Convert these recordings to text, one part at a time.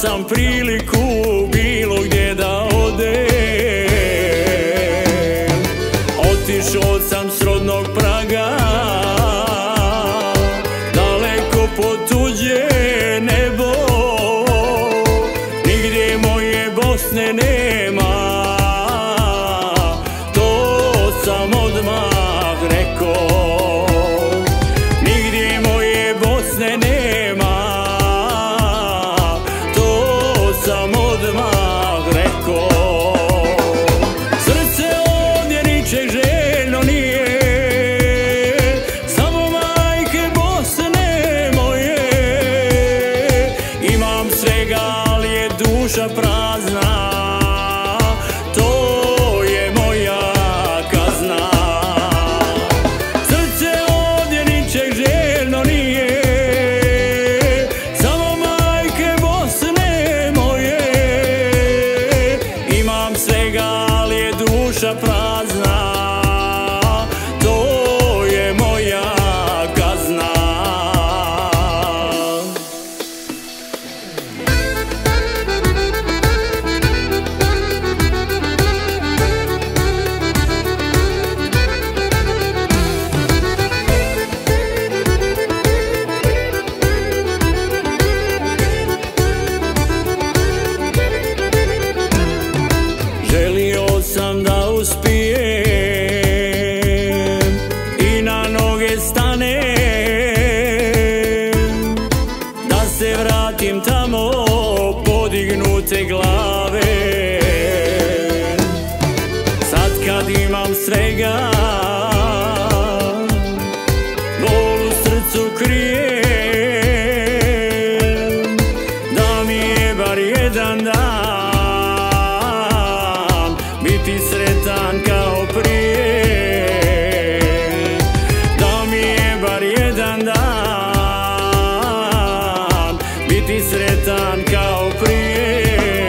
sam priliku bilo gdje da odem. Otišao sam s rodnog praga, daleko pod tuđe nebo. Nigdje moje Bosne nema, to sam odmah rekao. Nigdje moje Bosne nema, to sam odmah rekao. Srce ovdje ničeg željno nije, samo majke Bosne moje. Imam svega, ali je duša prazna, to je moja kazna. Srce ovdje ničeg željno nije, samo majke Bosne moje. Imam svega, ali je duša prazna, to je moja kazna. Želio sam da uspijem i na noge stanem, da se vratim tamo podignute glave. Sad kad imam svega, bol u srcu krijem, da mi je bar jedan dan biti sretan kao prije. Da mi je bar jedan dan biti sretan kao prije.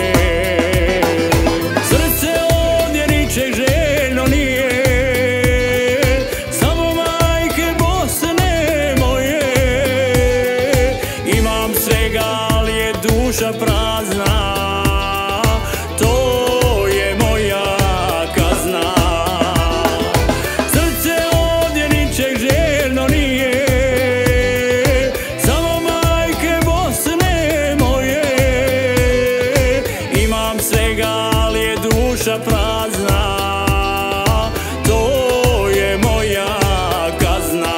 Srce ovdje ničeg željno nije, samo majke Bosne moje. Imam svega, ali je duša prazna, to je moja kazna. Srce ovdje ničeg željno nije, samo majke Bosne moje. Imam svega, ali je duša prazna, to je moja kazna.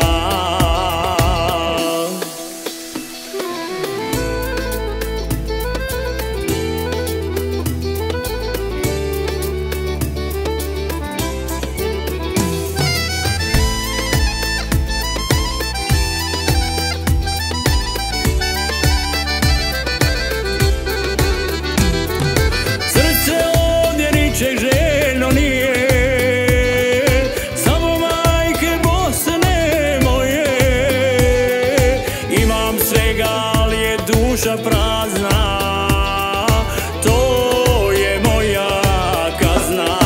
Srce ovdje ničeg željno nije, samo majke Bosne moje. Imam svega, ali je duša prazna, to je moja kazna.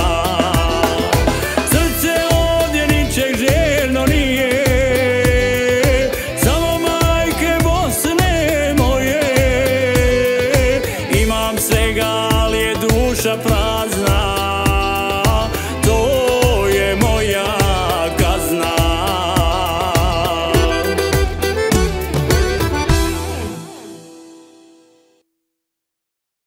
Srce ovdje ničeg željno nije, samo majke Bosne moje. Imam svega, ali je duša prazna.